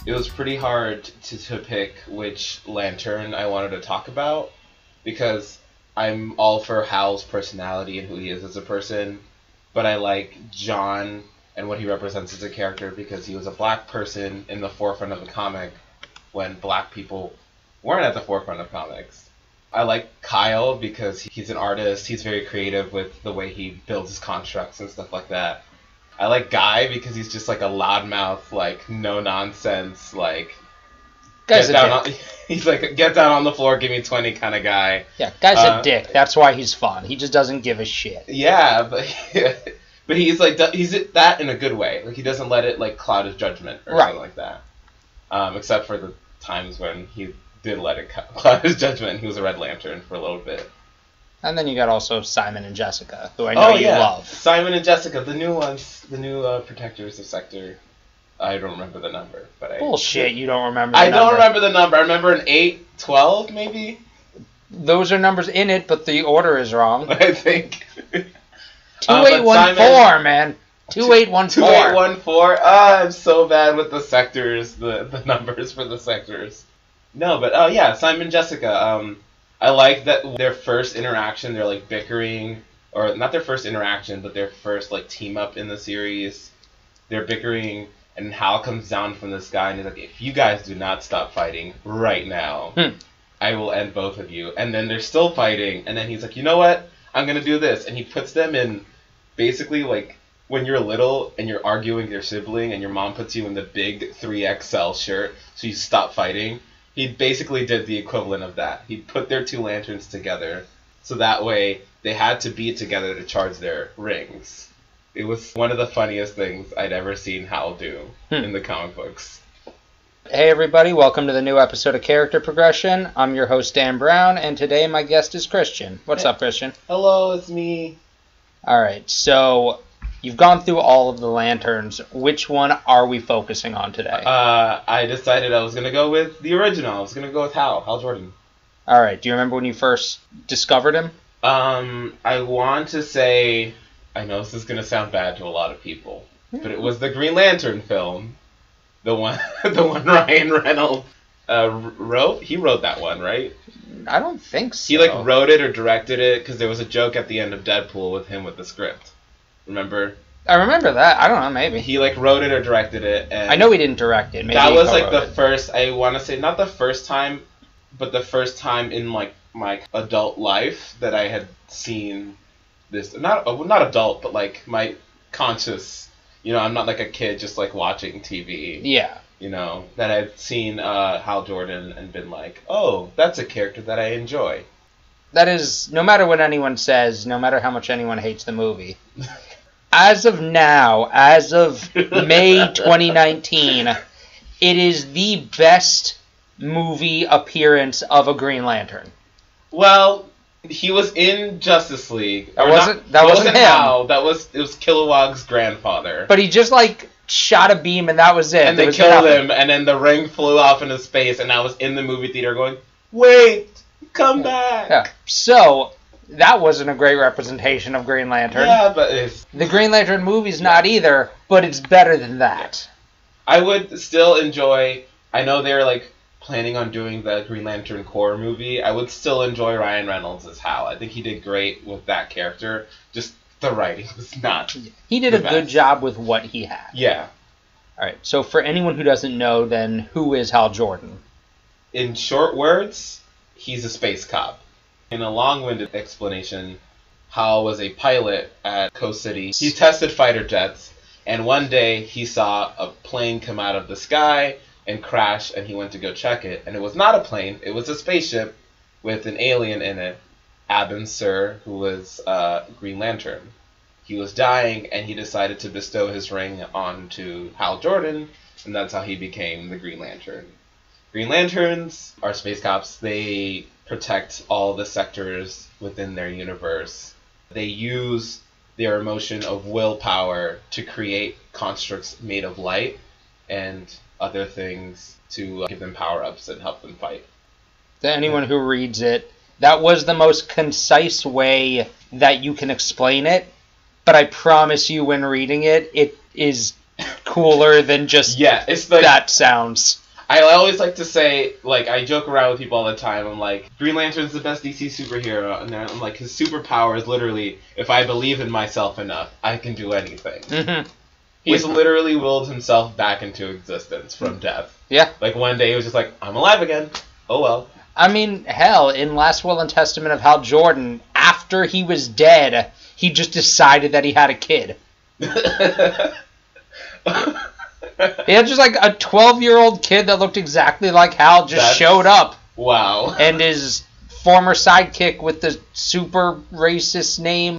it was pretty hard to pick which Lantern I wanted to talk about, because I'm all for Hal's personality and who he is as a person, but I like John and what he represents as a character because he was a black person in the forefront of the comic when black people weren't at the forefront of comics. I like Kyle because he's an artist, he's very creative with the way he builds his constructs and stuff like that. I like Guy because he's just like a loudmouth, like no nonsense, like Guy's a dick. He's like get down on the floor, give me 20 kind of guy. Yeah, Guy's a dick. That's why he's fun. He just doesn't give a shit. Yeah, but he's like he's that in a good way. Like he doesn't let it like cloud his judgment or something like that. Except for the times when he did let it cloud his judgment. He was a Red Lantern for a little bit. And then you got also Simon and Jessica, who I know you love. Simon and Jessica, the new ones, the new protectors of Sector. I don't remember the number, but bullshit. You don't remember. I don't remember the number. I remember an 8, 12, maybe. Those are numbers in it, but the order is wrong. I think. 2814, man. 2814. 2814. I'm so bad with the sectors, the numbers for the sectors. No, but yeah, Simon and Jessica. I like that their first interaction, they're like bickering, or not their first interaction, but their first like team up in the series. They're bickering, and Hal comes down from the sky and he's like, if you guys do not stop fighting right now, I will end both of you. And then they're still fighting, and then he's like, you know what? I'm going to do this. And he puts them in basically like when you're little and you're arguing with your sibling and your mom puts you in the big 3XL shirt so you stop fighting. He basically did the equivalent of that. He put their two lanterns together so that way they had to be together to charge their rings. It was one of the funniest things I'd ever seen Hal do in the comic books. Hey everybody, welcome to the new episode of Character Progression. I'm your host Dan Brown, and today my guest is Christian. What's up, Christian? Hello, it's me. Alright, so you've gone through all of the lanterns. Which one are we focusing on today? I decided I was going to go with the original. I was going to go with Hal Jordan. Alright, do you remember when you first discovered him? I want to say, I know this is going to sound bad to a lot of people, but it was the Green Lantern film. The one Ryan Reynolds wrote? He wrote that one, right? I don't think so. He wrote it or directed it because there was a joke at the end of Deadpool with him with the script. Remember? I remember that. I don't know, maybe. He wrote it or directed it. And I know he didn't direct it. Maybe that was the first, I want to say, not the first time, but the first time in my adult life that I had seen this. Not adult, but my conscious. I'm not like a kid just watching TV. Yeah. That I've seen Hal Jordan and been like, oh, that's a character that I enjoy. That is, no matter what anyone says, no matter how much anyone hates the movie, as of now, as of May 2019, it is the best movie appearance of a Green Lantern. Well, he was in Justice League. That wasn't him. Hal. It was Kilowog's grandfather. But he just shot a beam and that was it. And they killed him, and then the ring flew off into space, and I was in the movie theater going, wait, come back. Yeah. So that wasn't a great representation of Green Lantern. Yeah, but the Green Lantern movie's not either, but it's better than that. I would still enjoy. I know they're planning on doing the Green Lantern Corps movie. I would still enjoy Ryan Reynolds as Hal. I think he did great with that character. Just the writing was not. He did a good job with what he had. Yeah. All right. So for anyone who doesn't know, then who is Hal Jordan? In short words, he's a space cop. In a long-winded explanation, Hal was a pilot at Coast City. He tested fighter jets, and one day he saw a plane come out of the sky and crash, and he went to go check it. And it was not a plane, it was a spaceship with an alien in it, Abin Sur, who was Green Lantern. He was dying, and he decided to bestow his ring onto Hal Jordan, and that's how he became the Green Lantern. Green Lanterns are space cops. They protect all the sectors within their universe. They use their emotion of willpower to create constructs made of light and other things to give them power-ups and help them fight. To anyone who reads it, that was the most concise way that you can explain it, but I promise you when reading it, it is cooler than just Yeah, it's like that sounds. I always like to say, like, I joke around with people all the time. I'm like, Green Lantern's the best DC superhero, and I'm like, his superpower is literally, if I believe in myself enough, I can do anything. Mm-hmm. He's literally willed himself back into existence from death. Yeah. Like, one day he was just like, I'm alive again. Oh well. I mean, hell, in Last Will and Testament of Hal Jordan, after he was dead, he just decided that he had a kid. He had just like a 12-year-old kid that looked exactly like Hal showed up. Wow. And his former sidekick with the super racist name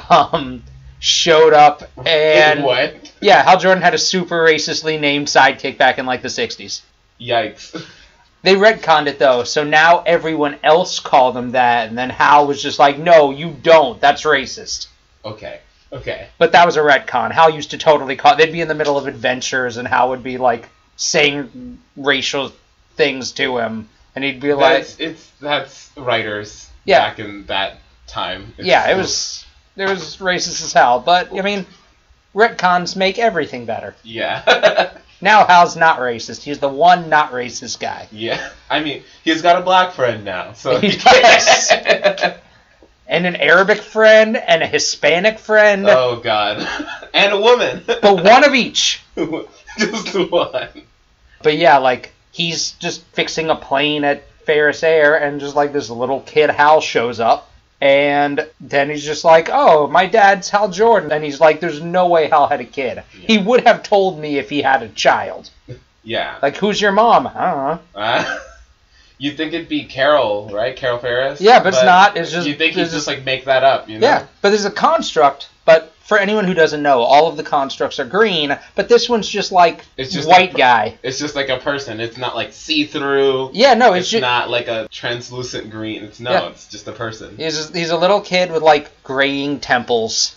showed up. And what? Yeah, Hal Jordan had a super racistly named sidekick back in like the 60s. Yikes. They retconned it though, so now everyone else called him that, and then Hal was just like, no, you don't. That's racist. Okay. But that was a retcon. Hal used to totally call... They'd be in the middle of adventures, and Hal would be, like, saying racial things to him. And he'd be like... That's writers Yeah. back in that time. It was racist as hell. But, I mean, retcons make everything better. Yeah. Now Hal's not racist. He's the one not racist guy. Yeah. I mean, he's got a black friend now, so... He does. And an Arabic friend, and a Hispanic friend. Oh, God. And a woman. But one of each. Just one. But yeah, like, he's just fixing a plane at Ferris Air, and just like this little kid Hal shows up. And then he's just like, oh, my dad's Hal Jordan. And he's like, there's no way Hal had a kid. Yeah. He would have told me if he had a child. Yeah. Like, who's your mom? I don't know. You'd think it'd be Carol, right? Carol Ferris? Yeah, but it's not. It's just... You think he'd just, like, make that up, you know? Yeah, but there's a construct, but for anyone who doesn't know, all of the constructs are green, but this one's just, like, it's just white guy. It's just, like, a person. It's not, like, see-through. Yeah, no, it's not, like, a translucent green. It's just a person. He's a little kid with, like, graying temples.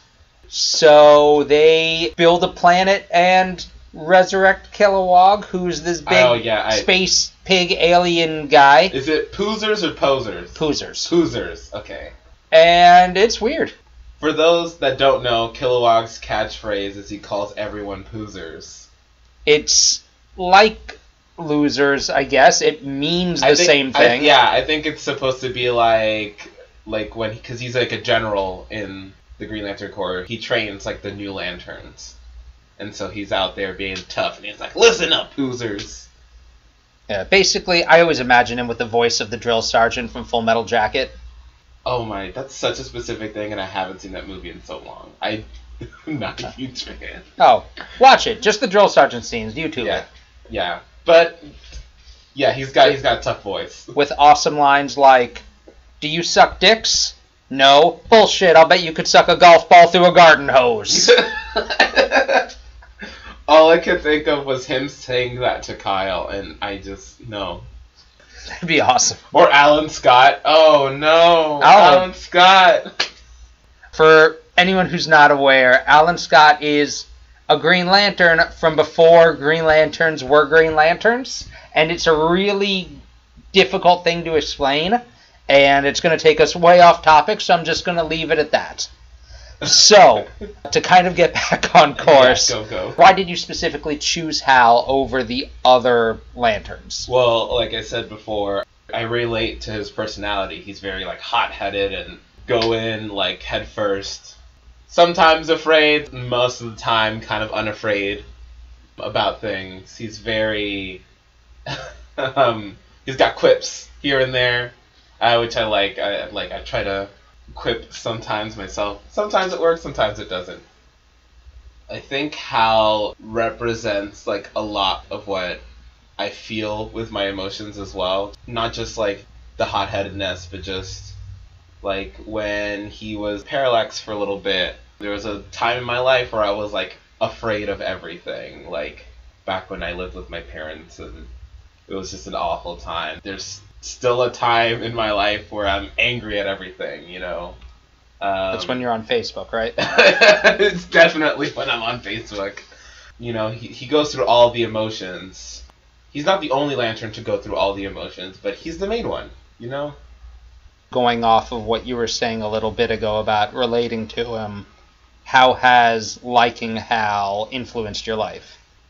So they build a planet and resurrect Kilowog, who's this big space pig alien guy. Is it Poozers or Posers? Poozers. Poozers, okay. And it's weird. For those that don't know, Kilowog's catchphrase is he calls everyone Poozers. It's like losers, I guess. It means the same thing. I think it's supposed to be like when, because he's like a general in the Green Lantern Corps. He trains like the new Lanterns. And so he's out there being tough, and he's like, listen up, Poozers. Yeah, basically, I always imagine him with the voice of the drill sergeant from Full Metal Jacket. Oh my, that's such a specific thing, and I haven't seen that movie in so long. I'm not a huge fan. Oh, watch it. Just the drill sergeant scenes. YouTube it. Yeah, but yeah, he's got a tough voice. With awesome lines like, do you suck dicks? No. Bullshit, I'll bet you could suck a golf ball through a garden hose. All I could think of was him saying that to Kyle, and I just, no. That'd be awesome. Or Alan Scott. Oh, no. Alan Scott. For anyone who's not aware, Alan Scott is a Green Lantern from before Green Lanterns were Green Lanterns, and it's a really difficult thing to explain, and it's going to take us way off topic, so I'm just going to leave it at that. So, to kind of get back on course, go. Why did you specifically choose Hal over the other Lanterns? Well, like I said before, I relate to his personality. He's very, like, hot-headed and go in, like, head first. Sometimes afraid, most of the time kind of unafraid about things. He's very... he's got quips here and there, which I like. I try to quip sometimes myself. Sometimes it works, sometimes it doesn't. I think Hal represents like a lot of what I feel with my emotions as well. Not just like the hot-headedness, but just like when he was Parallax for a little bit. There was a time in my life where I was like afraid of everything. Like back when I lived with my parents, and it was just an awful time. There's still a time in my life where I'm angry at everything, you know. That's when you're on Facebook, right? It's definitely when I'm on Facebook. You know, he goes through all the emotions. He's not the only Lantern to go through all the emotions, but he's the main one, you know? Going off of what you were saying a little bit ago about relating to him, how has liking Hal influenced your life?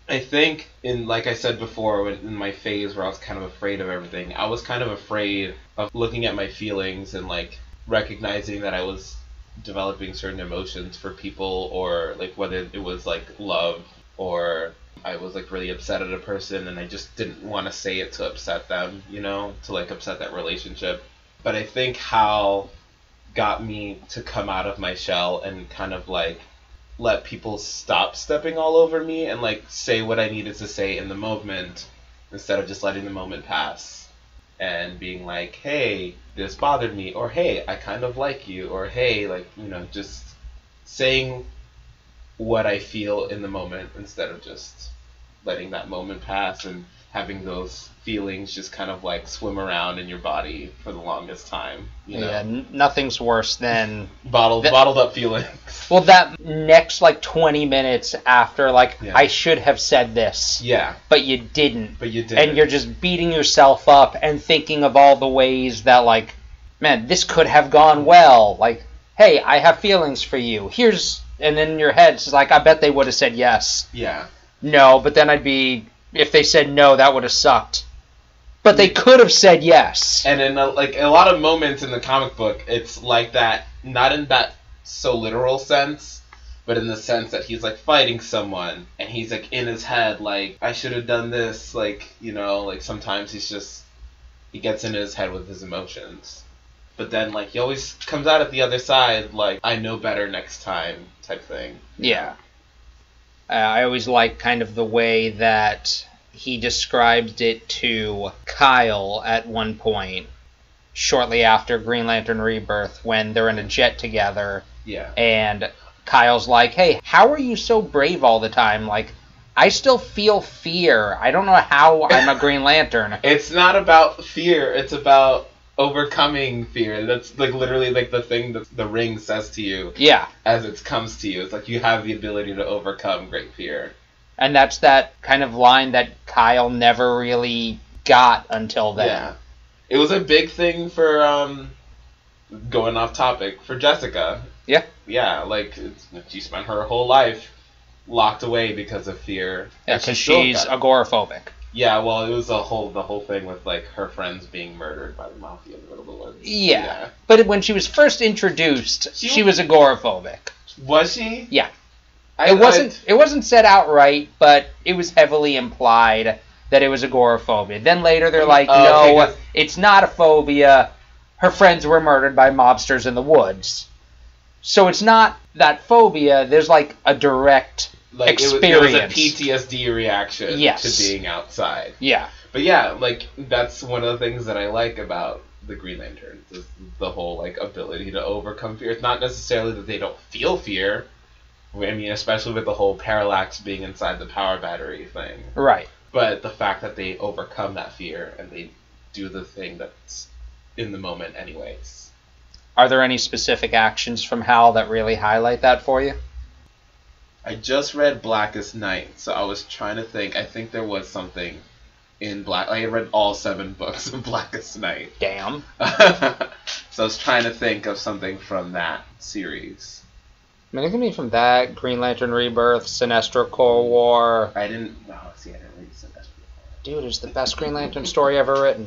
I think, like I said before, in my phase where I was kind of afraid of everything, I was kind of afraid of looking at my feelings and, like, recognizing that I was developing certain emotions for people, or, like, whether it was, like, love, or I was, like, really upset at a person and I just didn't want to say it to upset them, you know, to, like, upset that relationship. But I think Hal got me to come out of my shell and kind of, like, let people stop stepping all over me and, like, say what I needed to say in the moment instead of just letting the moment pass and being like, hey, this bothered me, or hey, I kind of like you, or hey, like, you know, just saying what I feel in the moment instead of just letting that moment pass and having those feelings just kind of, like, swim around in your body for the longest time. You know? Yeah, nothing's worse than bottled up feelings. Well, that next, like, 20 minutes after, like, I should have said this. Yeah. But you didn't. And you're just beating yourself up and thinking of all the ways that, like, man, this could have gone well. Like, hey, I have feelings for you. And then in your head, it's like, I bet they would have said yes. Yeah. No, but then if they said no, that would have sucked. But they could have said yes. And in, like, a lot of moments in the comic book, it's like that, not in that so literal sense, but in the sense that he's, like, fighting someone, and he's, like, in his head, like, I should have done this, like, you know, like, sometimes he gets into his head with his emotions. But then, like, he always comes out at the other side, like, I know better next time type thing. Yeah. I always like kind of the way that he described it to Kyle at one point, shortly after Green Lantern Rebirth, when they're in a jet together. Yeah. And Kyle's like, hey, how are you so brave all the time? Like, I still feel fear. I don't know how I'm a Green Lantern. It's not about fear. It's about overcoming fear. That's, like, literally, like, the thing that the ring says to you. Yeah. As it comes to you. It's like you have the ability to overcome great fear. And that's that kind of line that Kyle never really got until then. Yeah. It was a big thing for, going off topic, for Jessica. Yeah. Yeah, like, she spent her whole life locked away because of fear. Yeah, because she's agoraphobic. Yeah, well, it was the whole thing with, like, her friends being murdered by the mafia in the middle of the woods. Yeah. But when she was first introduced, she was agoraphobic. Was she? Yeah. It wasn't said outright, but it was heavily implied that it was agoraphobia. Then later they're like, no, it's not a phobia. Her friends were murdered by mobsters in the woods. So it's not that phobia. There's, like, a direct experience. It was a PTSD reaction to being outside. Yeah. But yeah, like, that's one of the things that I like about the Green Lanterns, is the whole, like, ability to overcome fear. It's not necessarily that they don't feel fear. I mean, especially with the whole parallax being inside the power battery thing. Right. But the fact that they overcome that fear and they do the thing that's in the moment anyways. Are there any specific actions from Hal that really highlight that for you? I just read Blackest Night, so I was trying to think. I think there was something in I read all 7 books of Blackest Night. Damn. So I was trying to think of something from that series. I mean, it can be from that, Green Lantern Rebirth, Sinestro Corps War. I didn't read Sinestro. Dude, it's the best Green Lantern story ever written.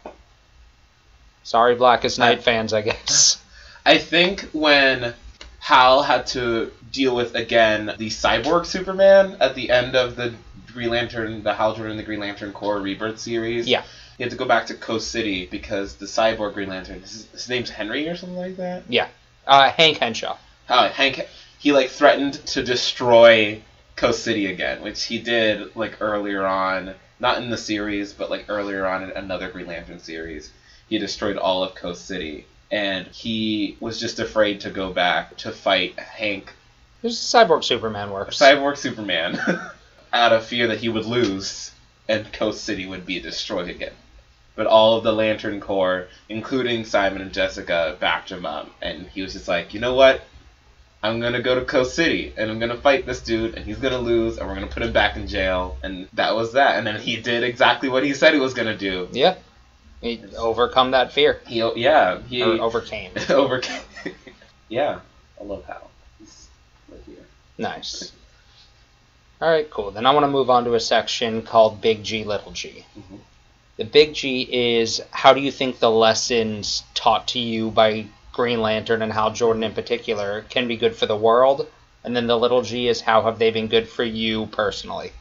Sorry, Blackest Night fans, I guess. I think when Hal had to deal with, again, the cyborg Superman at the end of the Green Lantern, the Hal Jordan and the Green Lantern Corps Rebirth series. Yeah. He had to go back to Coast City because the cyborg Green Lantern, his name's Henry or something like that? Yeah. Hank Henshaw. Hank, he, like, threatened to destroy Coast City again, which he did, like, earlier on, not in the series, but, like, earlier on in another Green Lantern series. He destroyed all of Coast City, and he was just afraid to go back to fight Hank. This is Cyborg Superman works. Cyborg Superman, out of fear that he would lose, and Coast City would be destroyed again. But all of the Lantern Corps, including Simon and Jessica, backed him up, and he was just like, you know what? I'm going to go to Coast City, and I'm going to fight this dude, and he's going to lose, and we're going to put him back in jail. And that was that. And then he did exactly what he said he was going to do. Yeah. He overcome that fear. He overcame. Overcame. Yeah. I love Hal. He's right here. Nice. All right, cool. Then I want to move on to a section called Big G, Little G. Mm-hmm. The Big G is how do you think the lessons taught to you by Green Lantern and Hal Jordan in particular can be good for the world? And then the Little G is how have they been good for you personally?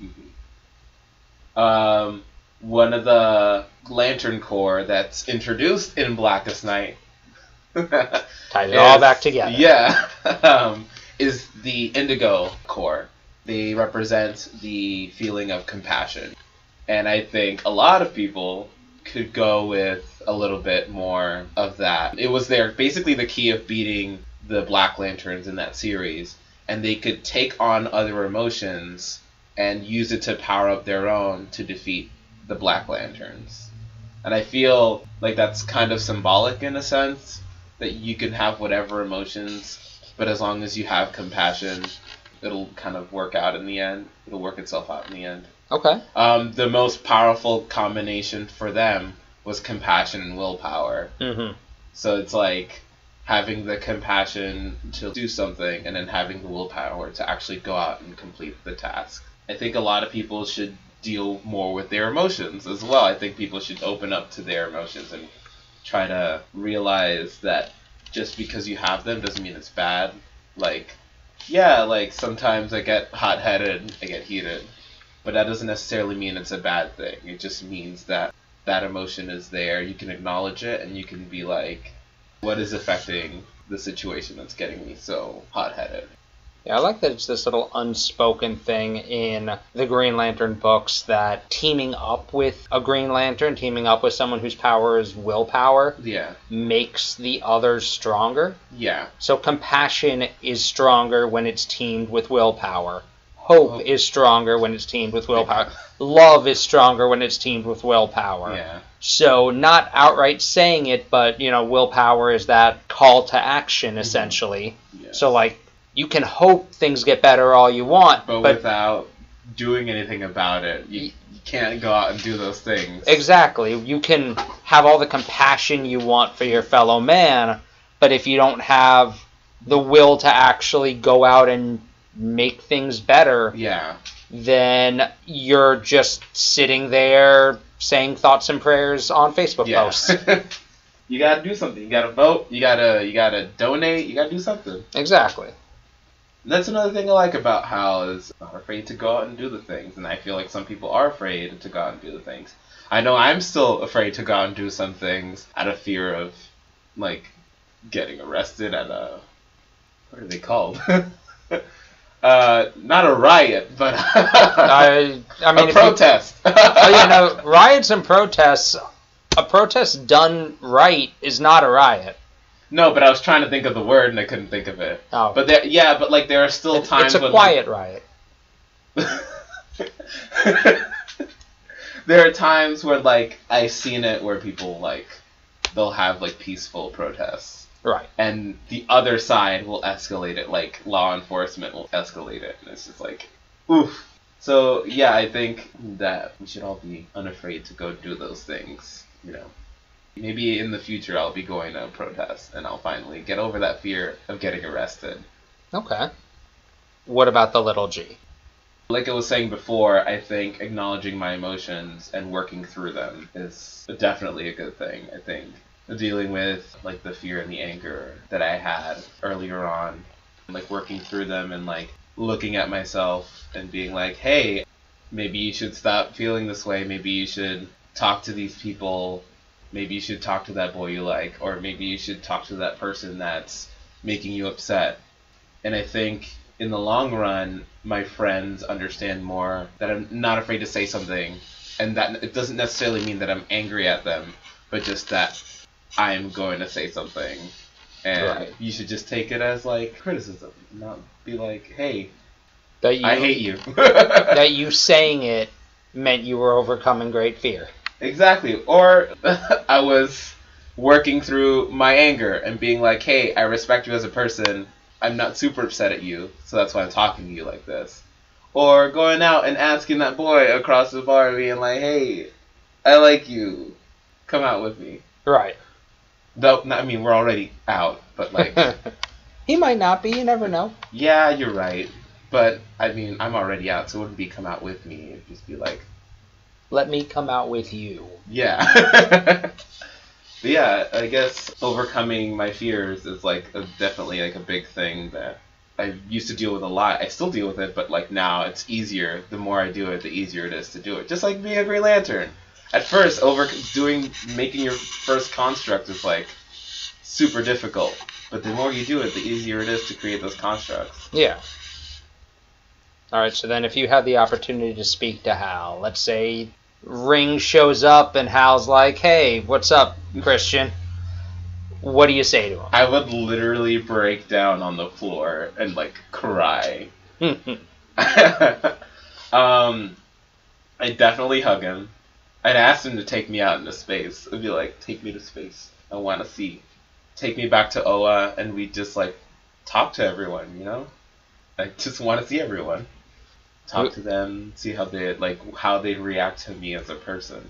Mm-hmm. One of the Lantern Corps that's introduced in Blackest Night Ties it all back together. Yeah, is the Indigo Corps. They represent the feeling of compassion. And I think a lot of people could go with a little bit more of that. It was basically the key of beating the Black Lanterns in that series. And they could take on other emotions and use it to power up their own to defeat the Black Lanterns. And I feel like that's kind of symbolic in a sense, that you can have whatever emotions, but as long as you have compassion, it'll kind of work out in the end. It'll work itself out in the end. Okay. The most powerful combination for them was compassion and willpower. Mm-hmm. So it's like having the compassion to do something and then having the willpower to actually go out and complete the task. I think a lot of people should deal more with their emotions as well. I think people should open up to their emotions and try to realize that just because you have them doesn't mean it's bad. Like, yeah, like sometimes I get hot-headed, I get heated, but that doesn't necessarily mean it's a bad thing. It just means that that emotion is there. You can acknowledge it and you can be like, what is affecting the situation that's getting me so hot-headed? Yeah, I like that it's this little unspoken thing in the Green Lantern books that teaming up with a Green Lantern, teaming up with someone whose power is willpower, makes the others stronger. Yeah. So compassion is stronger when it's teamed with willpower. Hope is stronger when it's teamed with willpower. Love is stronger when it's teamed with willpower. Yeah. So not outright saying it, but, willpower is that call to action, essentially. Yeah. So, like, you can hope things get better all you want, but without doing anything about it, you can't go out and do those things. Exactly. You can have all the compassion you want for your fellow man, but if you don't have the will to actually go out and make things better, then you're just sitting there saying thoughts and prayers on Facebook posts. You gotta do something. You gotta vote. You gotta donate. You gotta do something. Exactly. That's another thing I like about Hal is not afraid to go out and do the things, and I feel like some people are afraid to go out and do the things. I know I'm still afraid to go out and do some things out of fear of, like, getting arrested at a, what are they called? Not a riot, but I mean, a protest. Riots and protests. A protest done right is not a riot. No, but I was trying to think of the word and I couldn't think of it. Oh. But there are still times when... It's a quiet riot. There are times where, like, I've seen it where people, like, they'll have, like, peaceful protests. Right. And the other side will escalate it, like, law enforcement will escalate it. And it's just like, oof. So, yeah, I think that we should all be unafraid to go do those things, Maybe in the future I'll be going to a protest and I'll finally get over that fear of getting arrested. Okay. What about the Little G? Like I was saying before, I think acknowledging my emotions and working through them is definitely a good thing. I think dealing with, like, the fear and the anger that I had earlier on, like, working through them and, like, looking at myself and being like, hey, maybe you should stop feeling this way. Maybe you should talk to these people. Maybe you should talk to that boy you like, or maybe you should talk to that person that's making you upset. And I think in the long run, my friends understand more that I'm not afraid to say something, and that it doesn't necessarily mean that I'm angry at them, but just that I'm going to say something. And you should just take it as, like, criticism, not be like, hey, I hate you. That you saying it meant you were overcoming great fear. Exactly. Or I was working through my anger and being like, hey, I respect you as a person. I'm not super upset at you, so that's why I'm talking to you like this. Or going out and asking that boy across the bar being like, hey, I like you. Come out with me. Right. Though, I mean, we're already out, but, like... He might not be, you never know. Yeah, you're right. But, I mean, I'm already out, so it wouldn't be come out with me. It'd just be like... Let me come out with you. Yeah. But yeah, I guess overcoming my fears is like definitely like a big thing that I used to deal with a lot. I still deal with it, but like now it's easier. The more I do it, the easier it is to do it. Just like being a Green Lantern. At first, making your first construct is like super difficult. But the more you do it, the easier it is to create those constructs. Yeah. Alright, so then if you had the opportunity to speak to Hal, let's say Ring shows up and Hal's like, hey, what's up, Christian? What do you say to him? I would literally break down on the floor and like cry. I'd definitely hug him. I'd ask him to take me out into space. I'd be like, take me to space. I want to see. Take me back to Oa, and we'd just like talk to everyone, you know? I just want to see everyone. Talk to them, see how they react to me as a person.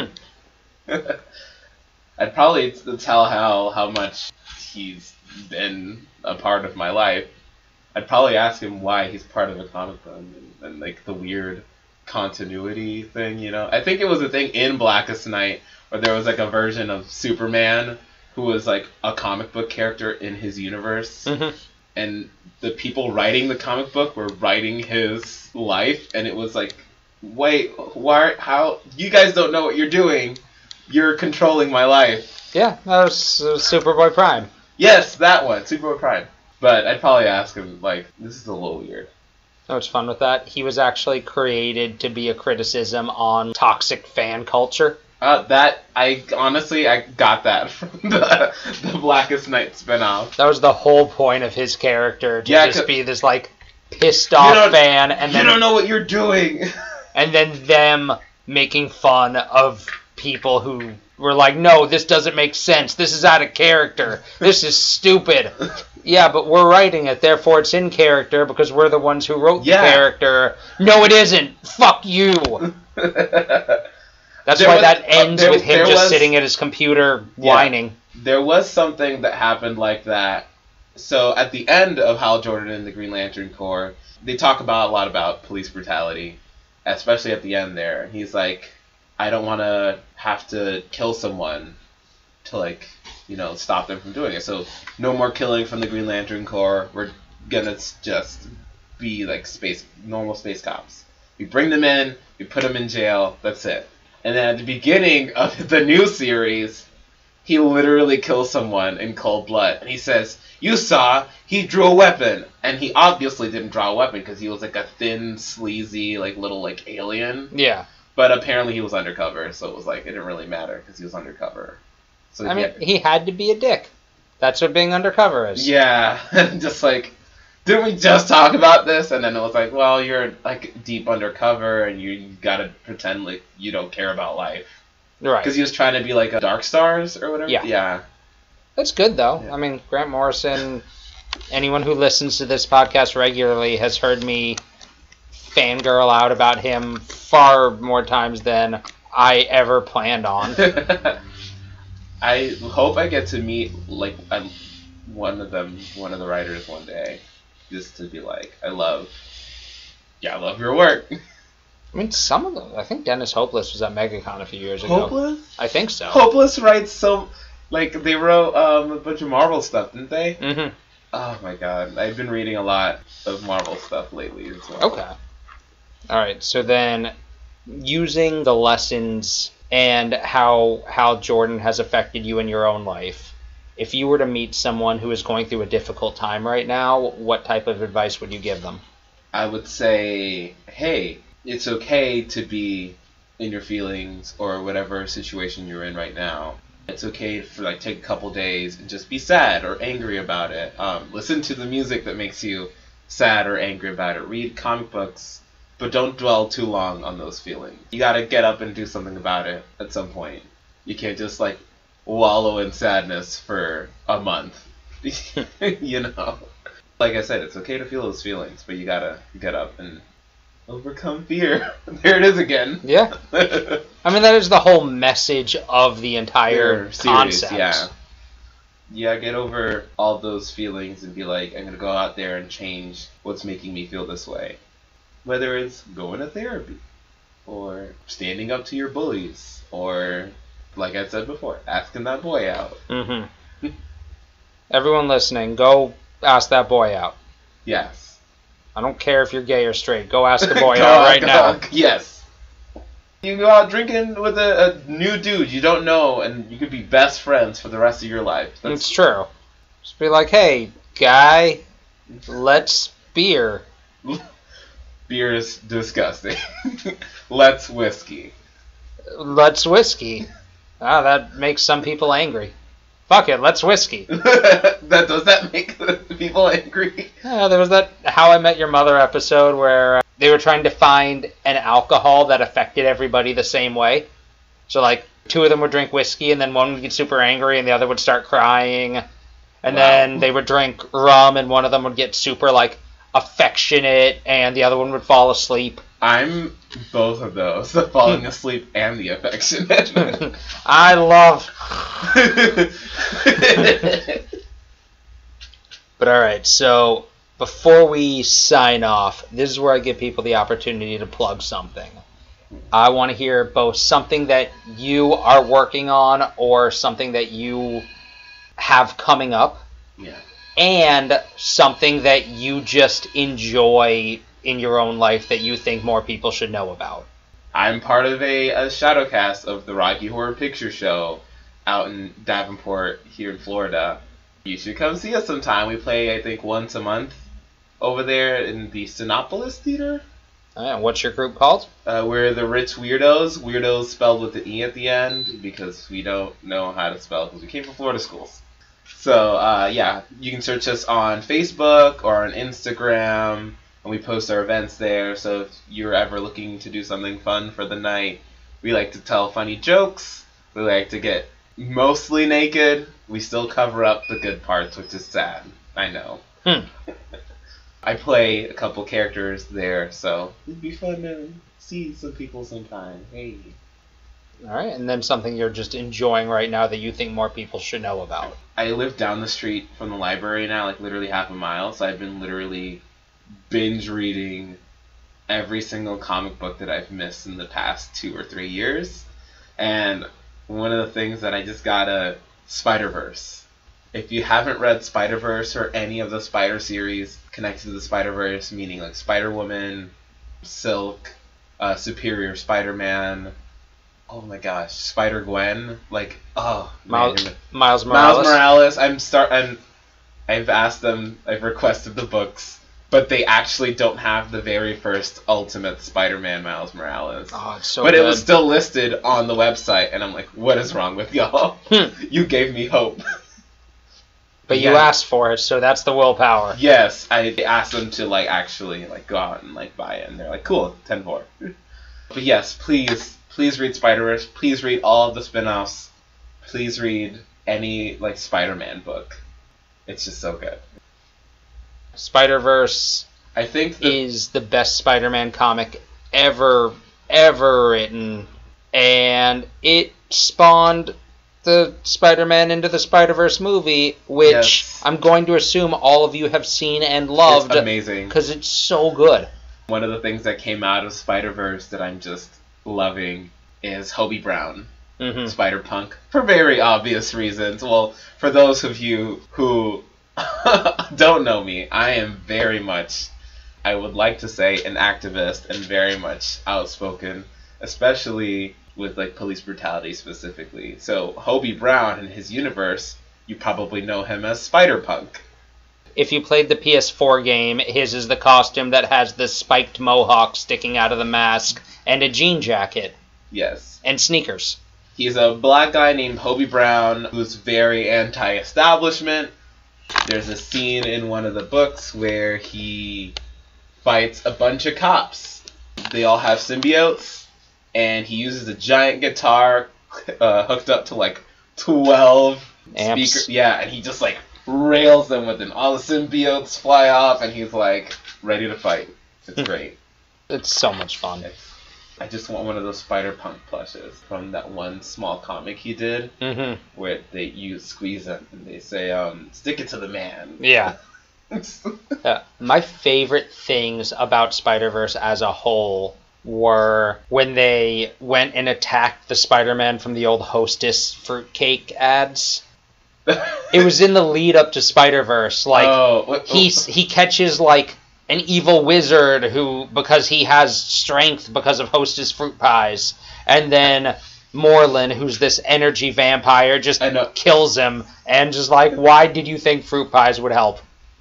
I'd probably tell Hal how much he's been a part of my life. I'd probably ask him why he's part of a comic book and like the weird continuity thing, you know? I think it was a thing in Blackest Night where there was like a version of Superman who was like a comic book character in his universe. Mm-hmm. And the people writing the comic book were writing his life, and it was like, wait, how? You guys don't know what you're doing. You're controlling my life. Yeah, that was Superboy Prime. Yes, that one, Superboy Prime. But I'd probably ask him, like, this is a little weird. Oh, what's fun with that? He was actually created to be a criticism on toxic fan culture. I got that from the Blackest Night spinoff. That was the whole point of his character, to just be this, like, pissed off fan, and then... You don't know what you're doing! And then them making fun of people who were like, no, this doesn't make sense, this is out of character, this is stupid. Yeah, but we're writing it, therefore it's in character, because we're the ones who wrote the character. No, it isn't! Fuck you! That's why that ends with him just sitting at his computer whining. There was something that happened like that. So at the end of Hal Jordan and the Green Lantern Corps, they talk a lot about police brutality, especially at the end there. He's like, I don't want to have to kill someone to, like, you know, stop them from doing it. So no more killing from the Green Lantern Corps. We're gonna just be like normal space cops. We bring them in, we put them in jail, that's it. And then at the beginning of the new series, he literally kills someone in cold blood. And he says, you saw, he drew a weapon. And he obviously didn't draw a weapon because he was like a thin, sleazy, like little like alien. Yeah. But apparently he was undercover, so it was like, it didn't really matter because he was undercover. So he had to be a dick. That's what being undercover is. Yeah. Just like, didn't we just talk about this? And then it was like, well, you're like deep undercover and you gotta pretend like you don't care about life. Right. Because he was trying to be like a Dark Stars or whatever. Yeah. That's good, though. Yeah. I mean, Grant Morrison, anyone who listens to this podcast regularly has heard me fangirl out about him far more times than I ever planned on. I hope I get to meet like one of the writers one day. Just to be like, I love your work. I mean, some of them. I think Dennis Hopeless was at MegaCon a few years ago. Hopeless? I think so. Hopeless writes they wrote a bunch of Marvel stuff, didn't they? Mm-hmm. Oh my god, I've been reading a lot of Marvel stuff lately as well. Okay. Alright, so then, using the lessons and how Hal Jordan has affected you in your own life, if you were to meet someone who is going through a difficult time right now, what type of advice would you give them? I would say, hey, it's okay to be in your feelings or whatever situation you're in right now. It's okay for take a couple days and just be sad or angry about it. Listen to the music that makes you sad or angry about it. Read comic books, but don't dwell too long on those feelings. You gotta get up and do something about it at some point. You can't just wallow in sadness for a month. You know? Like I said, it's okay to feel those feelings, but you gotta get up and overcome fear. There it is again. Yeah. I mean, that is the whole message of the entire series, concept. Yeah. Yeah, get over all those feelings and be like, I'm gonna go out there and change what's making me feel this way. Whether it's going to therapy, or standing up to your bullies, or, like I said before, asking that boy out. Mm-hmm. Everyone listening, go ask that boy out. Yes. I don't care if you're gay or straight. Go ask the boy out right now. Yes. You go out drinking with a new dude you don't know, and you could be best friends for the rest of your life. It's true. Just be like, hey, guy, let's beer. Beer is disgusting. Let's whiskey. Let's whiskey. Ah, that makes some people angry. Fuck it, let's whiskey. Does that make people angry? Yeah, there was that How I Met Your Mother episode where they were trying to find an alcohol that affected everybody the same way. So, like, two of them would drink whiskey, and then one would get super angry, and the other would start crying. And then they would drink rum, and one of them would get super, like, affectionate, and the other one would fall asleep. I'm both of those, the falling asleep and the affectionate. I love... But alright, so before we sign off, this is where I give people the opportunity to plug something. I want to hear both something that you are working on or something that you have coming up. Yeah. And something that you just enjoy in your own life that you think more people should know about. I'm part of a shadowcast of the Rocky Horror Picture Show out in Davenport here in Florida. You should come see us sometime. We play, I think, once a month over there in the Sinopolis Theater. And what's your group called? We're the Rich Weirdos. Weirdos spelled with an E at the end because we don't know how to spell because we came from Florida schools. So, yeah, you can search us on Facebook or on Instagram, and we post our events there. So if you're ever looking to do something fun for the night, we like to tell funny jokes. We like to get mostly naked. We still cover up the good parts, which is sad. I know. I play a couple characters there, so it'd be fun to see some people sometime. Hey. All right, and then something you're just enjoying right now that you think more people should know about. I live down the street from the library now, like literally half a mile, so I've been literally binge reading every single comic book that I've missed in the past 2 or 3 years. And one of the things that I just got Spider-Verse. If you haven't read Spider-Verse or any of the Spider series connected to the Spider-Verse, meaning like Spider-Woman, Silk, Superior Spider-Man, oh my gosh, Spider-Gwen, like, oh, Miles Morales. Miles Morales. I've asked them, I've requested the books, but they actually don't have the very first Ultimate Spider-Man Miles Morales. Oh, it's so but good. It was still listed on the website, and I'm like, what is wrong with y'all? You gave me hope. But you asked for it, so that's the willpower. Yes, I asked them to like actually like go out and like buy it, and they're like, cool, 10-4. But yes, please read Spider-Verse. Please read all of the spin-offs. Please read any like Spider-Man book. It's just so good. Spider-Verse, I think, is the best Spider-Man comic ever written, and it spawned the Spider-Man into the Spider-Verse movie, which I'm going to assume all of you have seen and loved. It's amazing. Because it's so good. One of the things that came out of Spider-Verse that I'm just loving is Hobie Brown, Spider-Punk, for very obvious reasons. Well, for those of you who don't know me, I am very much, I would like to say, an activist and very much outspoken, especially with like police brutality specifically. So Hobie Brown in his universe, you probably know him as Spider-Punk. If you played the PS4 game, his is the costume that has the spiked mohawk sticking out of the mask and a jean jacket. Yes. And sneakers. He's a black guy named Hobie Brown who's very anti-establishment. There's a scene in one of the books where he fights a bunch of cops. They all have symbiotes. And he uses a giant guitar hooked up to like 12 amps. Speakers. Yeah, and he just like rails them with it. All the symbiotes fly off, and he's like ready to fight. It's great. It's so much fun. I just want one of those Spider-Punk plushes from that one small comic he did, where you squeeze it and they say, "Stick it to the man." Yeah. My favorite things about Spider-Verse as a whole were when they went and attacked the Spider-Man from the old Hostess fruitcake ads. It was in the lead up to Spider-Verse. Like, he catches, like, an evil wizard who, because he has strength because of Hostess fruit pies, and then Morlun, who's this energy vampire, just kills him, and just like, why did you think fruit pies would help?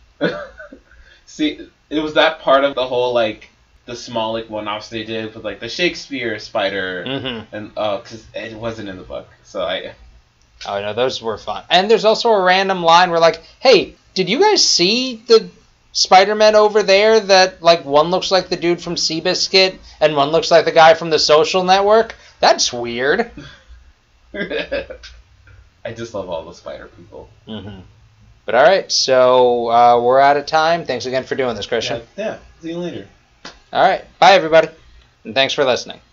See, it was that part of the whole, like, the small, like, one-offs they did with, like, the Shakespeare spider, and, because it wasn't in the book, so Oh, no, those were fun. And there's also a random line where, like, hey, did you guys see the Spider-Man over there that, like, one looks like the dude from Seabiscuit and one looks like the guy from The Social Network? That's weird. I just love all the spider people. But all right, so we're out of time. Thanks again for doing this, Christian. Yeah, see you later. All right, bye, everybody. And thanks for listening.